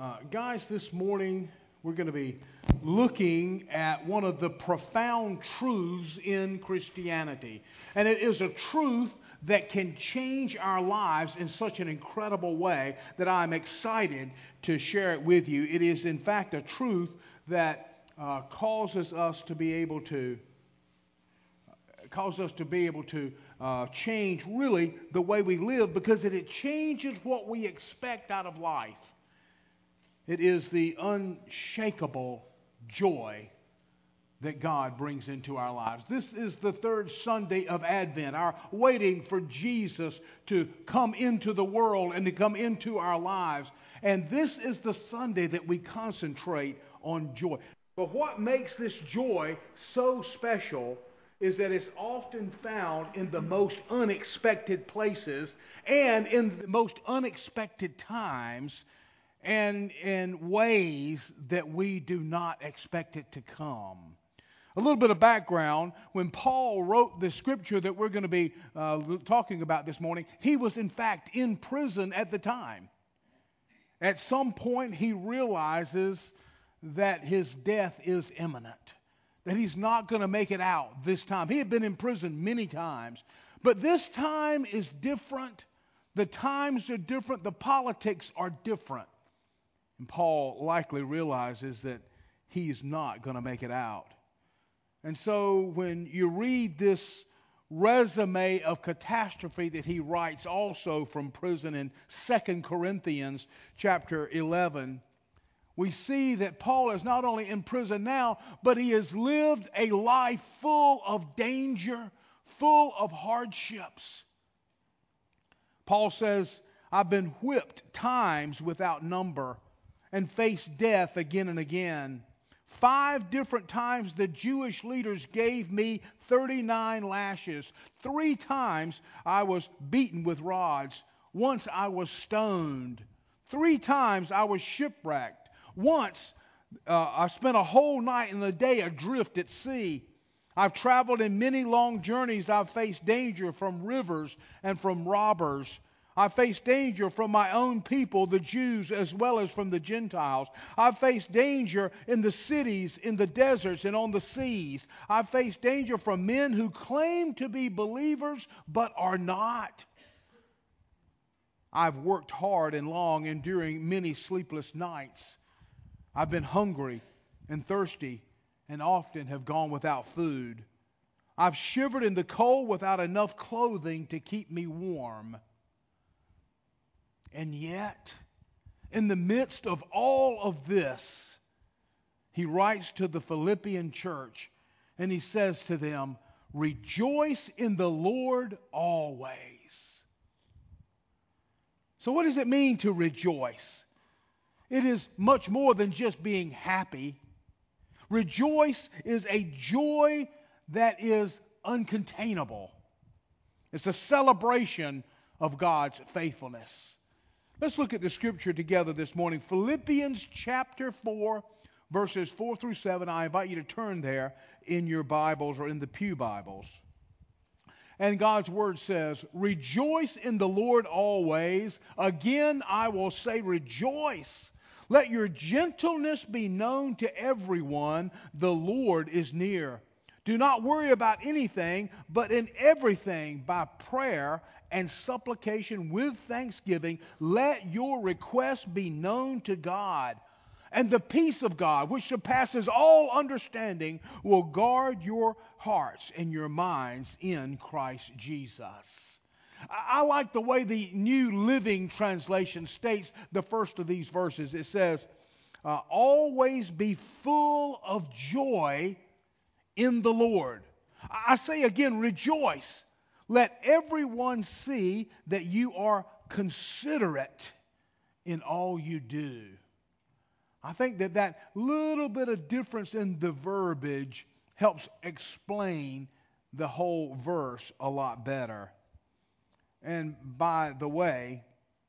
Guys, this morning we're going to be looking at one of the profound truths in Christianity. And it is a truth that can change our lives in such an incredible way that I'm excited to share it with you. It is, in fact, a truth that causes us to be able to change really the way we live, because it changes what we expect out of life. It is the unshakable joy that God brings into our lives. This is the third Sunday of Advent, our waiting for Jesus to come into the world and to come into our lives. And this is the Sunday that we concentrate on joy. But what makes this joy so special is that it's often found in the most unexpected places and in the most unexpected times, and in ways that we do not expect it to come. A little bit of background: when Paul wrote the scripture that we're going to be talking about this morning, he was in fact in prison at the time. At some point he realizes that his death is imminent, that he's not going to make it out this time. He had been in prison many times, but this time is different. The times are different. The politics are different. And Paul likely realizes that he's not going to make it out. And so when you read this resume of catastrophe that he writes also from prison in 2 Corinthians chapter 11, we see that Paul is not only in prison now, but he has lived a life full of danger, full of hardships. Paul says, "I've been whipped times without number and faced death again and again. 5 different times the Jewish leaders gave me 39 lashes. 3 times I was beaten with rods. Once I was stoned. 3 times I was shipwrecked. Once I spent a whole night and a day adrift at sea. I've traveled in many long journeys. I've faced danger from rivers and from robbers. I faced danger from my own people, the Jews, as well as from the Gentiles. I've faced danger in the cities, in the deserts, and on the seas. I've faced danger from men who claim to be believers but are not. I've worked hard and long, enduring many sleepless nights. I've been hungry and thirsty and often have gone without food. I've shivered in the cold without enough clothing to keep me warm." And yet, in the midst of all of this, he writes to the Philippian church and he says to them, "Rejoice in the Lord always." So what does it mean to rejoice? It is much more than just being happy. Rejoice is a joy that is uncontainable. It's a celebration of God's faithfulness. Let's look at the scripture together this morning. Philippians chapter 4, verses 4 through 7. I invite you to turn there in your Bibles or in the pew Bibles. And God's word says, "Rejoice in the Lord always. Again, I will say rejoice. Let your gentleness be known to everyone. The Lord is near. Do not worry about anything, but in everything, by prayer and supplication with thanksgiving, let your requests be known to God. And the peace of God, which surpasses all understanding, will guard your hearts and your minds in Christ Jesus." I like the way the New Living Translation states the first of these verses. It says, "Always be full of joy in the Lord." I say again, rejoice. Let everyone see that you are considerate in all you do. I think that little bit of difference in the verbiage helps explain the whole verse a lot better. And by the way,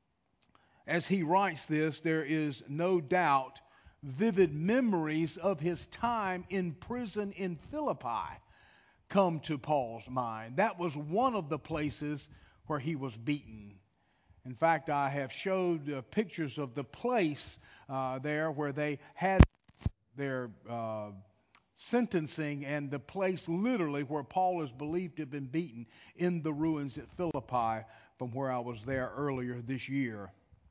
as he writes this, there is no doubt vivid memories of his time in prison in Philippi come to Paul's mind. That was one of the places where he was beaten. In fact, I have showed pictures of the place there where they had their sentencing, and the place literally where Paul is believed to have been beaten in the ruins at Philippi from where I was there earlier this year.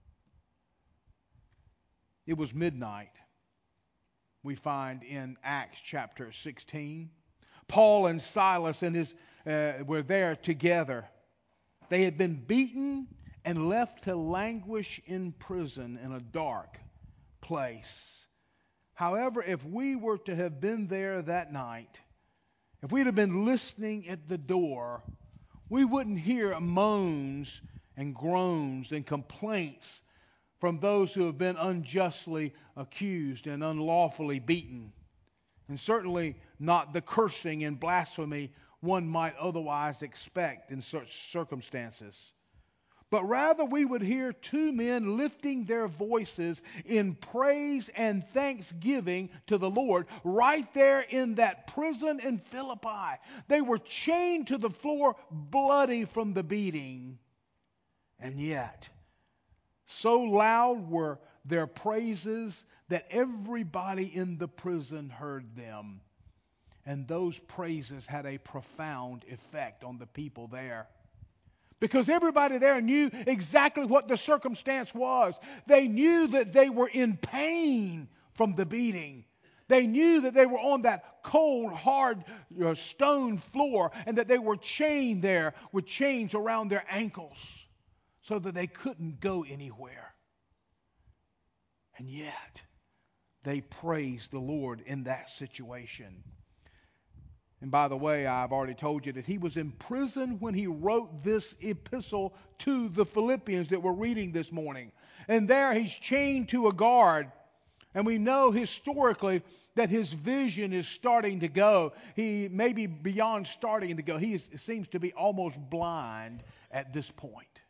It was midnight, we find in Acts chapter 16. Paul and Silas were there together. They had been beaten and left to languish in prison in a dark place. However, if we were to have been there that night, if we'd have been listening at the door, we wouldn't hear moans and groans and complaints from those who have been unjustly accused and unlawfully beaten. And certainly not the cursing and blasphemy one might otherwise expect in such circumstances. But rather we would hear two men lifting their voices in praise and thanksgiving to the Lord right there in that prison in Philippi. They were chained to the floor, bloody from the beating. And yet, so loud were their praises that everybody in the prison heard them. And those praises had a profound effect on the people there. Because everybody there knew exactly what the circumstance was. They knew that they were in pain from the beating. They knew that they were on that cold, hard stone floor, and that they were chained there with chains around their ankles so that they couldn't go anywhere. And yet, they praised the Lord in that situation. And by the way, I've already told you that he was in prison when he wrote this epistle to the Philippians that we're reading this morning. And there he's chained to a guard. And we know historically that his vision is starting to go. He may be beyond starting to go. He seems to be almost blind at this point.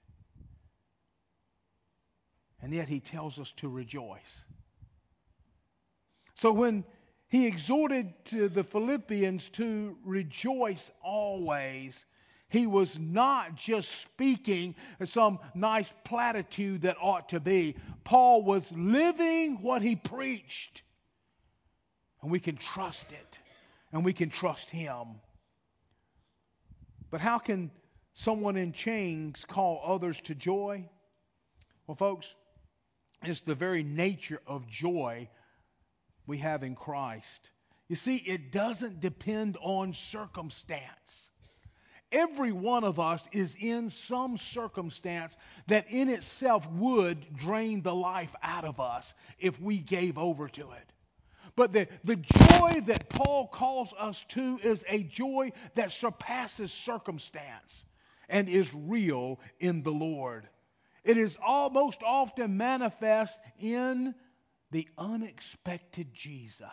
And yet he tells us to rejoice. So when he exhorted to the Philippians to rejoice always, he was not just speaking some nice platitude that ought to be. Paul was living what he preached. And we can trust it. And we can trust him. But how can someone in chains call others to joy? Well, folks, it's the very nature of joy we have in Christ. You see, it doesn't depend on circumstance. Every one of us is in some circumstance that in itself would drain the life out of us if we gave over to it. But the joy that Paul calls us to is a joy that surpasses circumstance and is real in the Lord. It is most often manifest in the unexpected Jesus.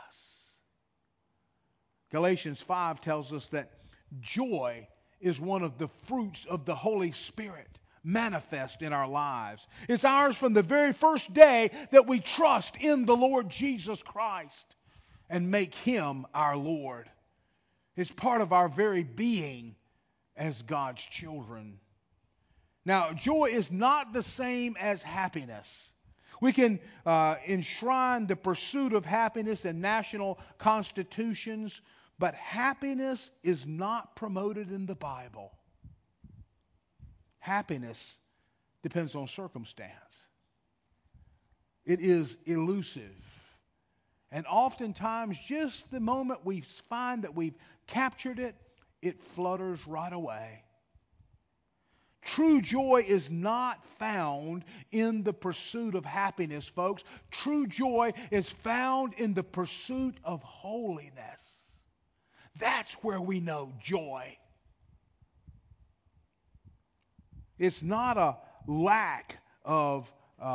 Galatians 5 tells us that joy is one of the fruits of the Holy Spirit manifest in our lives. It's ours from the very first day that we trust in the Lord Jesus Christ and make Him our Lord. It's part of our very being as God's children. Now, joy is not the same as happiness. We can enshrine the pursuit of happiness in national constitutions, but happiness is not promoted in the Bible. Happiness depends on circumstance. It is elusive. And oftentimes, just the moment we find that we've captured it, it flutters right away. True joy is not found in the pursuit of happiness, folks. True joy is found in the pursuit of holiness. That's where we know joy. It's not a lack of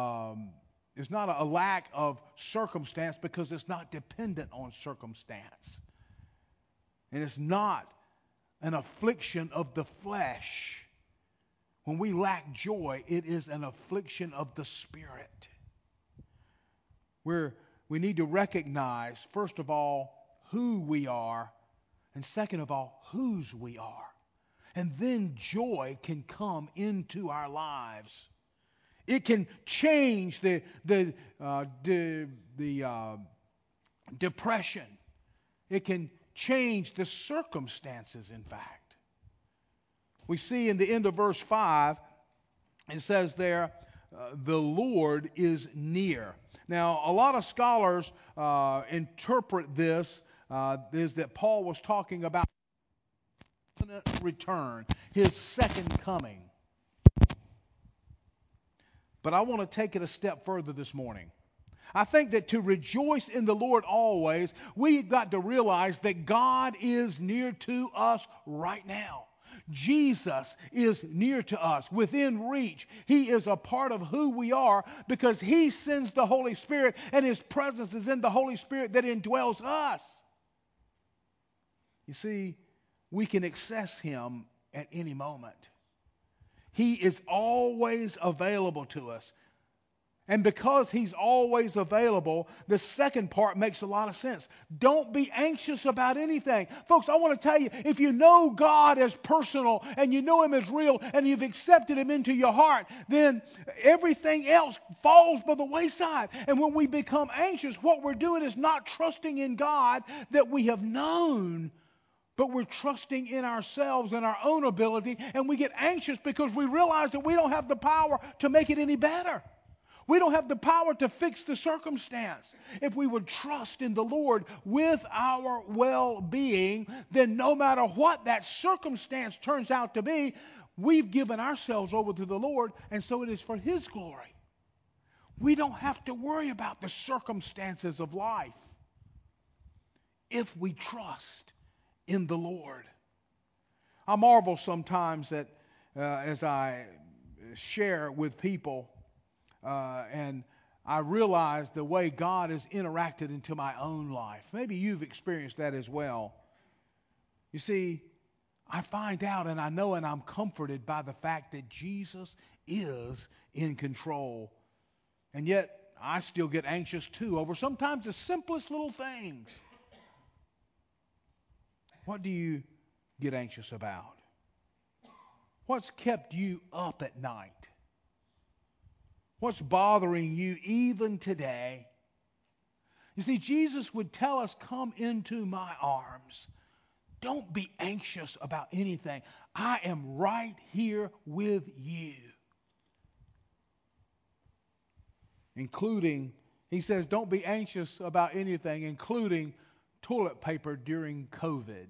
circumstance, because it's not dependent on circumstance. And it's not an affliction of the flesh. When we lack joy, it is an affliction of the Spirit. We need to recognize, first of all, who we are, and second of all, whose we are. And then joy can come into our lives. It can change the depression. It can change the circumstances, in fact. We see in the end of verse 5, it says there, the Lord is near. Now, a lot of scholars interpret this is that Paul was talking about return, his second coming. But I want to take it a step further this morning. I think that to rejoice in the Lord always, we've got to realize that God is near to us right now. Jesus is near to us, within reach. He is a part of who we are because He sends the Holy Spirit, and His presence is in the Holy Spirit that indwells us. You see, we can access Him at any moment. He is always available to us. And because He's always available, the second part makes a lot of sense. Don't be anxious about anything. Folks, I want to tell you, if you know God as personal and you know Him as real and you've accepted Him into your heart, then everything else falls by the wayside. And when we become anxious, what we're doing is not trusting in God that we have known, but we're trusting in ourselves and our own ability, and we get anxious because we realize that we don't have the power to make it any better. We don't have the power to fix the circumstance. If we would trust in the Lord with our well-being, then no matter what that circumstance turns out to be, we've given ourselves over to the Lord, and so it is for His glory. We don't have to worry about the circumstances of life if we trust in the Lord. I marvel sometimes that as I share with people, and I realize the way God has interacted into my own life. Maybe you've experienced that as well. You see, I find out and I know and I'm comforted by the fact that Jesus is in control. And yet, I still get anxious too over sometimes the simplest little things. What do you get anxious about? What's kept you up at night? What's bothering you even today? You see, Jesus would tell us, come into my arms. Don't be anxious about anything. I am right here with you. Including, he says, don't be anxious about anything, including toilet paper during COVID.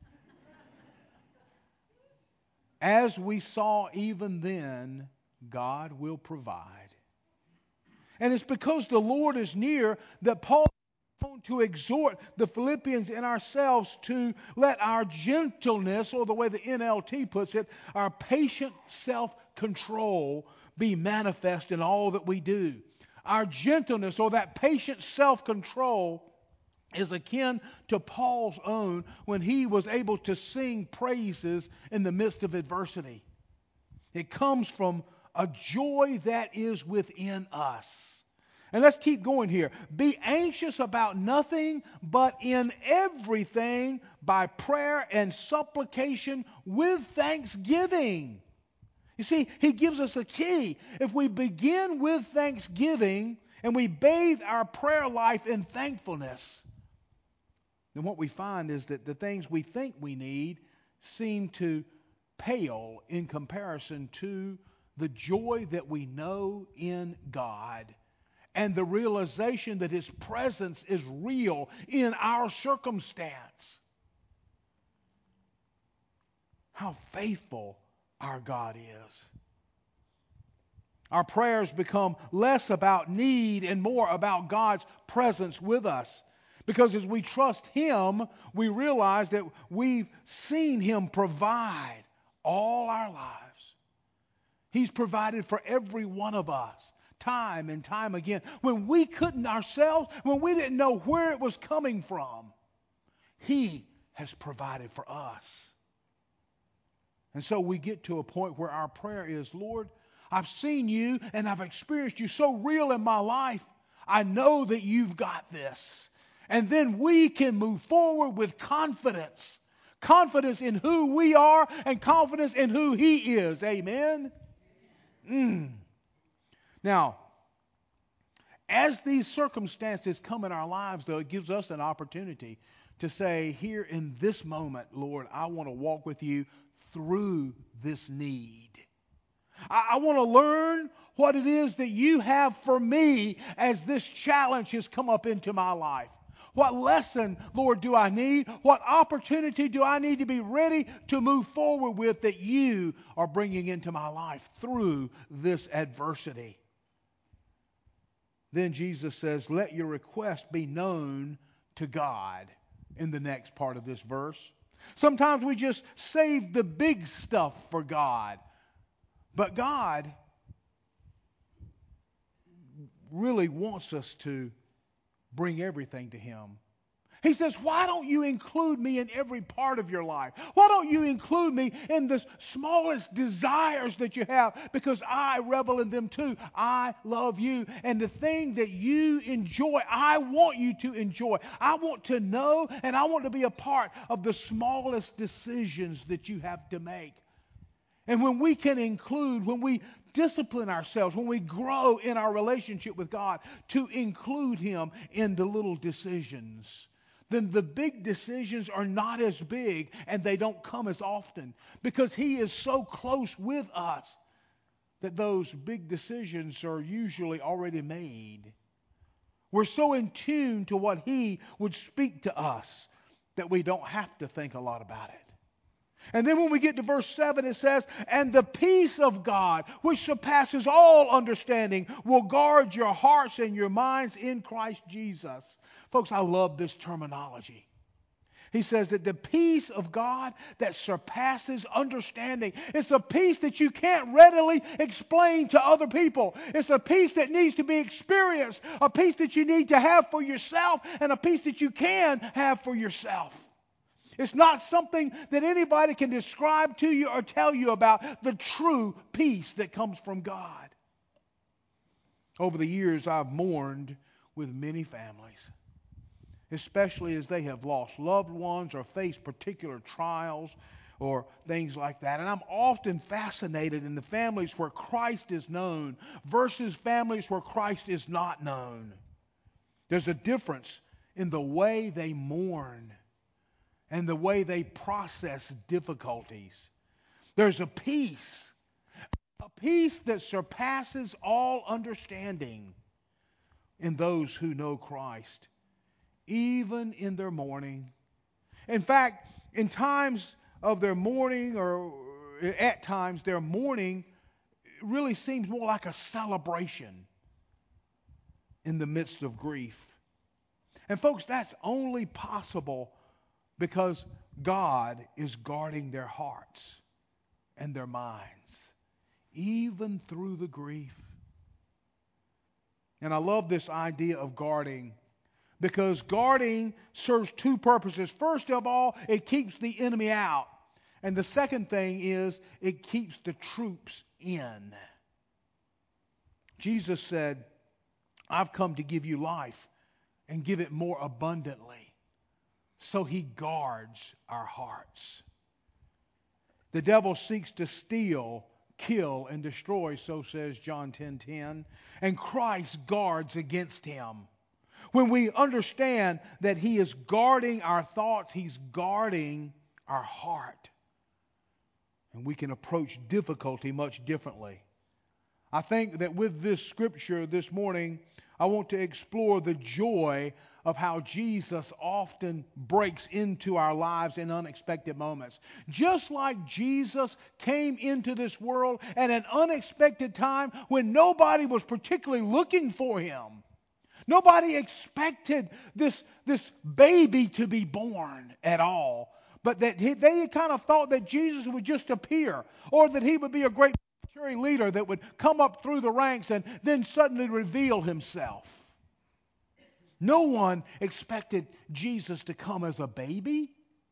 As we saw even then, God will provide. And it's because the Lord is near that Paul is going to exhort the Philippians and ourselves to let our gentleness, or the way the NLT puts it, our patient self-control be manifest in all that we do. Our gentleness, or that patient self-control, is akin to Paul's own when he was able to sing praises in the midst of adversity. It comes from a joy that is within us. And let's keep going here. Be anxious about nothing, but in everything by prayer and supplication with thanksgiving. You see, he gives us a key. If we begin with thanksgiving and we bathe our prayer life in thankfulness, then what we find is that the things we think we need seem to pale in comparison to the joy that we know in God and the realization that His presence is real in our circumstance. How faithful our God is. Our prayers become less about need and more about God's presence with us. Because as we trust Him, we realize that we've seen Him provide all our lives. He's provided for every one of us, time and time again. When we couldn't ourselves, when we didn't know where it was coming from, He has provided for us. And so we get to a point where our prayer is, Lord, I've seen You and I've experienced You so real in my life. I know that You've got this. And then we can move forward with confidence. Confidence in who we are and confidence in who He is. Amen? Now, as these circumstances come in our lives, though, it gives us an opportunity to say, here in this moment, Lord, I want to walk with you through this need. I want to learn what it is that you have for me as this challenge has come up into my life. What lesson, Lord, do I need? What opportunity do I need to be ready to move forward with that you are bringing into my life through this adversity? Then Jesus says, let your request be known to God in the next part of this verse. Sometimes we just save the big stuff for God. But God really wants us to bring everything to Him. He says, why don't you include me in every part of your life? Why don't you include me in the smallest desires that you have? Because I revel in them too. I love you. And the thing that you enjoy, I want you to enjoy. I want to know and I want to be a part of the smallest decisions that you have to make. And when we can include, when we discipline ourselves, when we grow in our relationship with God, to include Him in the little decisions, then the big decisions are not as big and they don't come as often because He is so close with us that those big decisions are usually already made. We're so in tune to what He would speak to us that we don't have to think a lot about it. And then when we get to verse 7, it says, and the peace of God, which surpasses all understanding, will guard your hearts and your minds in Christ Jesus. Folks, I love this terminology. He says that the peace of God that surpasses understanding. It's a peace that you can't readily explain to other people. It's a peace that needs to be experienced. A peace that you need to have for yourself and a peace that you can have for yourself. It's not something that anybody can describe to you or tell you about the true peace that comes from God. Over the years, I've mourned with many families, especially as they have lost loved ones or faced particular trials or things like that. And I'm often fascinated in the families where Christ is known versus families where Christ is not known. There's a difference in the way they mourn and the way they process difficulties. There's a peace that surpasses all understanding in those who know Christ, even in their mourning. In fact, in times of their mourning, or at times their mourning really seems more like a celebration in the midst of grief. And folks, that's only possible because God is guarding their hearts and their minds, even through the grief. And I love this idea of guarding because guarding serves two purposes. First of all, it keeps the enemy out. And the second thing is it keeps the troops in. Jesus said, I've come to give you life and give it more abundantly. So He guards our hearts. The devil seeks to steal, kill, and destroy, so says John 10:10. And Christ guards against him. When we understand that He is guarding our thoughts, He's guarding our heart. And we can approach difficulty much differently. I think that with this scripture this morning, I want to explore the joy of how Jesus often breaks into our lives in unexpected moments. Just like Jesus came into this world at an unexpected time when nobody was particularly looking for Him. Nobody expected this baby to be born at all. But that they kind of thought that Jesus would just appear, or that He would be a great military leader that would come up through the ranks and then suddenly reveal Himself. No one expected Jesus to come as a baby.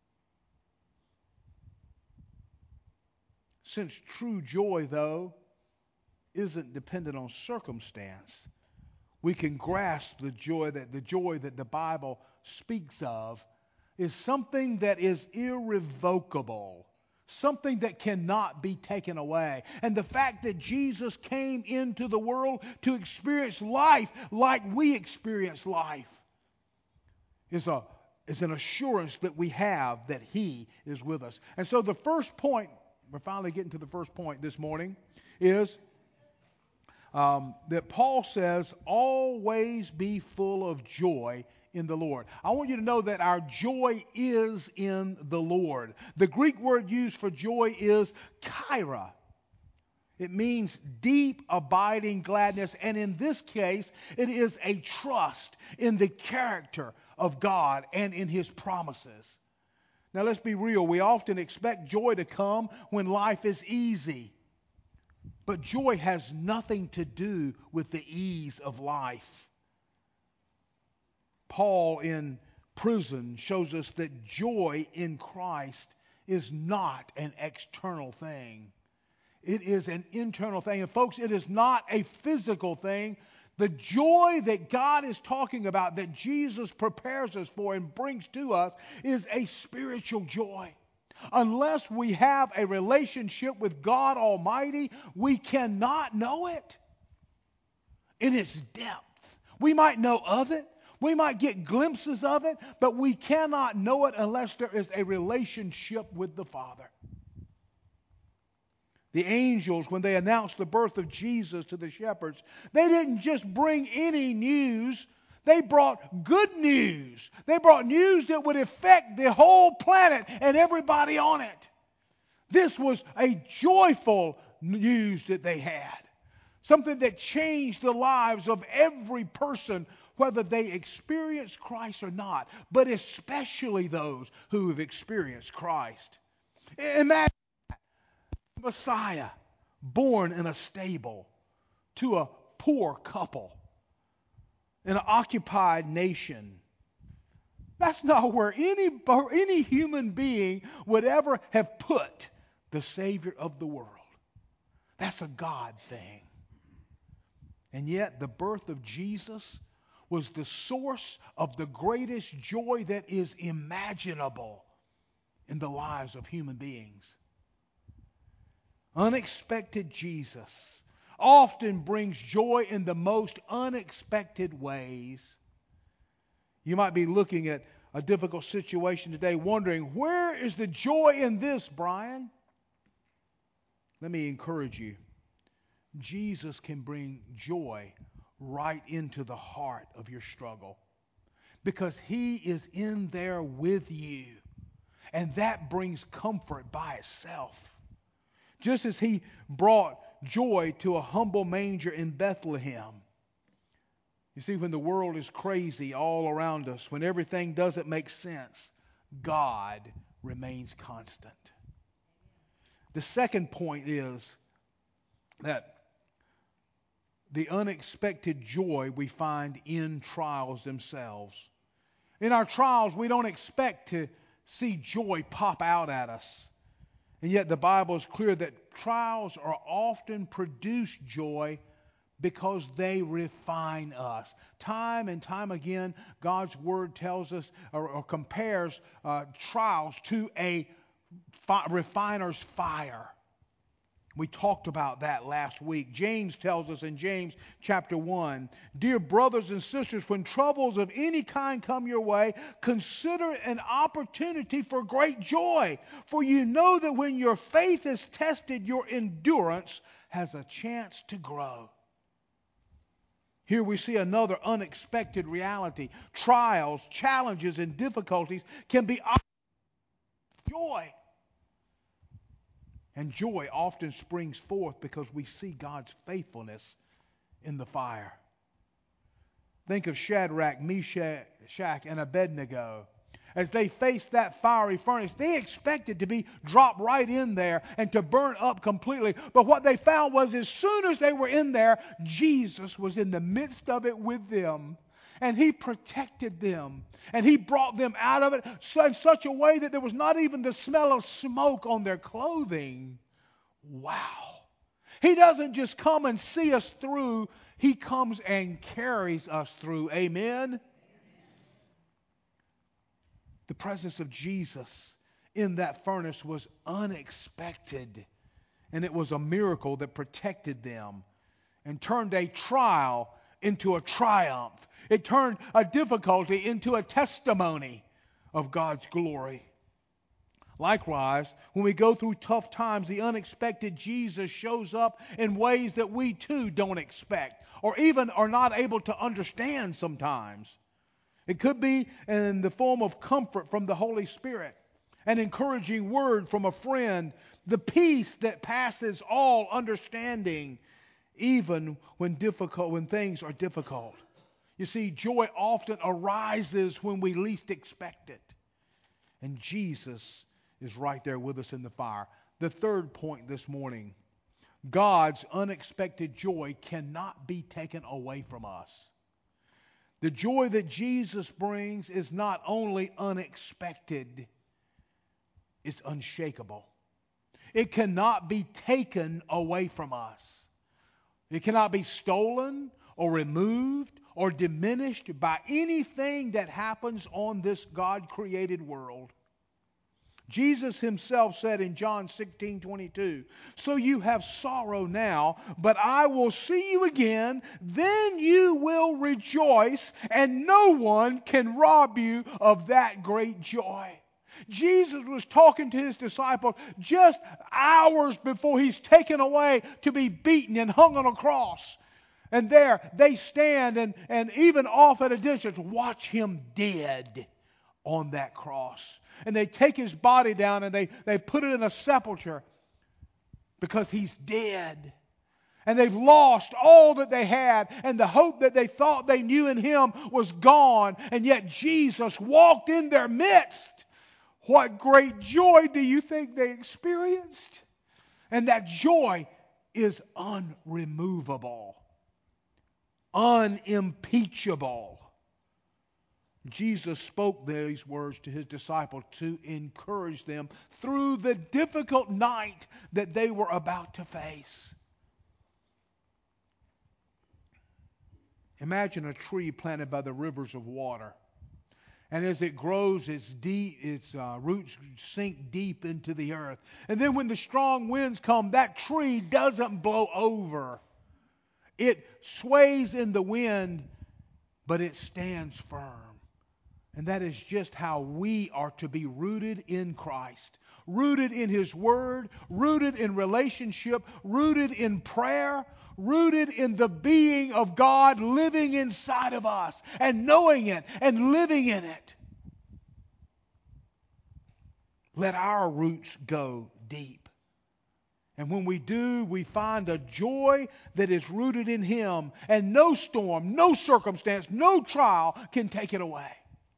Since true joy, though, isn't dependent on circumstance, we can grasp the joy that the Bible speaks of is something that is irrevocable, something that cannot be taken away. And the fact that Jesus came into the world to experience life like we experience life is an assurance that we have that He is with us. And so the first point, we're finally getting to the first point this morning, is that Paul says, always be full of joy in the Lord. I want you to know that our joy is in the Lord. The Greek word used for joy is chaira. It means deep, abiding gladness. And in this case, it is a trust in the character of God and in His promises. Now let's be real. We often expect joy to come when life is easy. But joy has nothing to do with the ease of life. Paul in prison shows us that joy in Christ is not an external thing. It is an internal thing. And folks, it is not a physical thing. The joy that God is talking about, that Jesus prepares us for and brings to us, is a spiritual joy. Unless we have a relationship with God Almighty, we cannot know it in its depth. We might know of it. We might get glimpses of it, but we cannot know it unless there is a relationship with the Father. The angels, when they announced the birth of Jesus to the shepherds, they didn't just bring any news. They brought good news. They brought news that would affect the whole planet and everybody on it. This was a joyful news that they had. Something that changed the lives of every person, whether they experienced Christ or not, but especially those who have experienced Christ. Imagine Messiah born in a stable to a poor couple in an occupied nation. That's not where any human being would ever have put the Savior of the world. That's a God thing. And yet the birth of Jesus was the source of the greatest joy that is imaginable in the lives of human beings. Unexpected Jesus often brings joy in the most unexpected ways. You might be looking at a difficult situation today wondering, where is the joy in this, Brian? Let me encourage you. Jesus can bring joy right into the heart of your struggle because He is in there with you. And that brings comfort by itself. Just as He brought joy to a humble manger in Bethlehem. You see, when the world is crazy all around us, when everything doesn't make sense, God remains constant. The second point is that the unexpected joy we find in trials themselves. In our trials, we don't expect to see joy pop out at us. And yet the Bible is clear that trials are often produce joy because they refine us. Time and time again, God's Word tells us or compares trials to a refiner's fire. We talked about that last week. James tells us in James chapter 1, "Dear brothers and sisters, when troubles of any kind come your way, consider it an opportunity for great joy. For you know that when your faith is tested, your endurance has a chance to grow." Here we see another unexpected reality. Trials, challenges, and difficulties can be joy. And joy often springs forth because we see God's faithfulness in the fire. Think of Shadrach, Meshach, and Abednego. As they faced that fiery furnace, they expected to be dropped right in there and to burn up completely. But what they found was as soon as they were in there, Jesus was in the midst of it with them. And He protected them. And He brought them out of it in such a way that there was not even the smell of smoke on their clothing. Wow. He doesn't just come and see us through. He comes and carries us through. Amen? The presence of Jesus in that furnace was unexpected. And it was a miracle that protected them and turned a trial into a triumph. It turned a difficulty into a testimony of God's glory. Likewise, when we go through tough times, the unexpected Jesus shows up in ways that we too don't expect or even are not able to understand sometimes. It could be in the form of comfort from the Holy Spirit, an encouraging word from a friend, the peace that passes all understanding, even when things are difficult. You see, joy often arises when we least expect it. And Jesus is right there with us in the fire. The third point this morning, God's unexpected joy cannot be taken away from us. The joy that Jesus brings is not only unexpected, it's unshakable. It cannot be taken away from us. It cannot be stolen or removed or diminished by anything that happens on this God-created world. Jesus himself said in John 16:22, "So you have sorrow now, but I will see you again. Then you will rejoice, and no one can rob you of that great joy." Jesus was talking to his disciples just hours before he's taken away to be beaten and hung on a cross. And there they stand and even off at a distance watch him dead on that cross. And they take his body down and they put it in a sepulcher because he's dead. And they've lost all that they had, and the hope that they thought they knew in him was gone. And yet Jesus walked in their midst. What great joy do you think they experienced? And that joy is unremovable, unimpeachable. Jesus spoke these words to his disciples to encourage them through the difficult night that they were about to face. Imagine a tree planted by the rivers of water. And as it grows, its roots sink deep into the earth. And then when the strong winds come, that tree doesn't blow over. It sways in the wind, but it stands firm. And that is just how we are to be rooted in Christ. Rooted in His Word, rooted in relationship, rooted in prayer, rooted in the being of God living inside of us and knowing it and living in it. Let our roots go deep. And when we do, we find a joy that is rooted in Him, and no storm, no circumstance, no trial can take it away.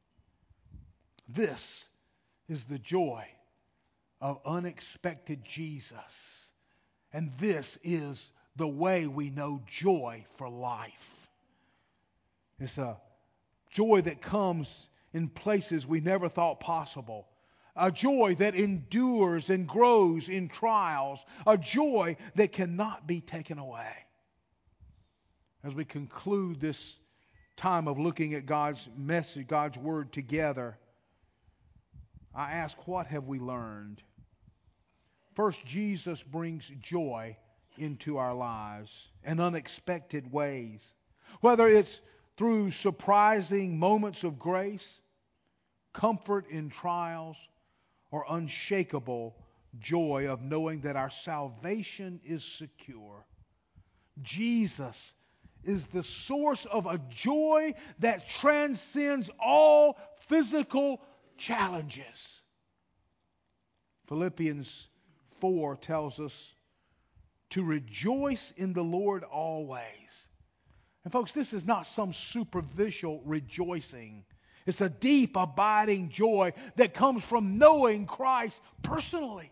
This is the joy of unexpected Jesus. And this is the way we know joy for life. It's a joy that comes in places we never thought possible. A joy that endures and grows in trials. A joy that cannot be taken away. As we conclude this time of looking at God's message, God's Word together, I ask, what have we learned? First, Jesus brings joy into our lives in unexpected ways. Whether it's through surprising moments of grace, comfort in trials, or unshakable joy of knowing that our salvation is secure. Jesus is the source of a joy that transcends all physical challenges. Philippians 4 tells us to rejoice in the Lord always. And folks, this is not some superficial rejoicing. It's a deep, abiding joy that comes from knowing Christ personally.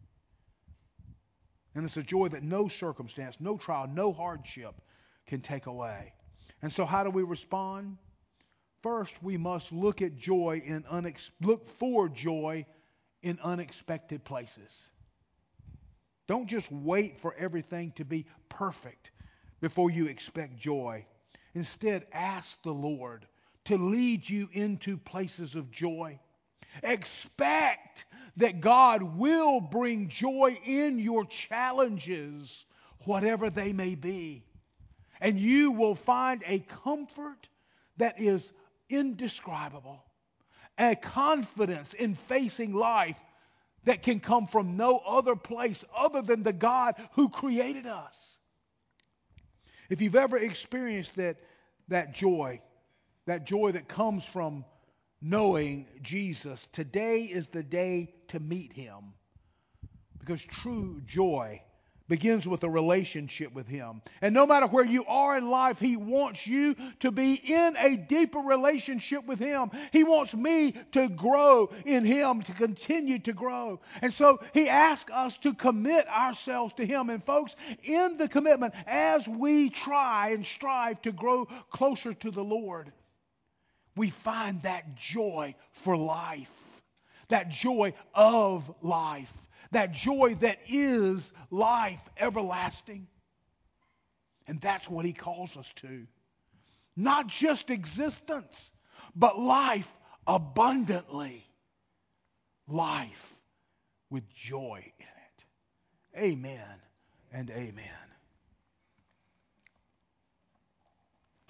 And it's a joy that no circumstance, no trial, no hardship can take away. And so how do we respond? First, we must look for joy in unexpected places. Don't just wait for everything to be perfect before you expect joy. Instead, ask the Lord to lead you into places of joy. Expect that God will bring joy in your challenges, whatever they may be. And you will find a comfort that is indescribable, a confidence in facing life that can come from no other place other than the God who created us. If you've ever experienced that joy that comes from knowing Jesus, today is the day to meet Him. Because true joy begins with a relationship with Him. And no matter where you are in life, He wants you to be in a deeper relationship with Him. He wants me to grow in Him, to continue to grow. And so He asks us to commit ourselves to Him. And folks, in the commitment, as we try and strive to grow closer to the Lord, we find that joy for life, that joy of life, that joy that is life everlasting. And that's what He calls us to. Not just existence, but life abundantly. Life with joy in it. Amen and amen.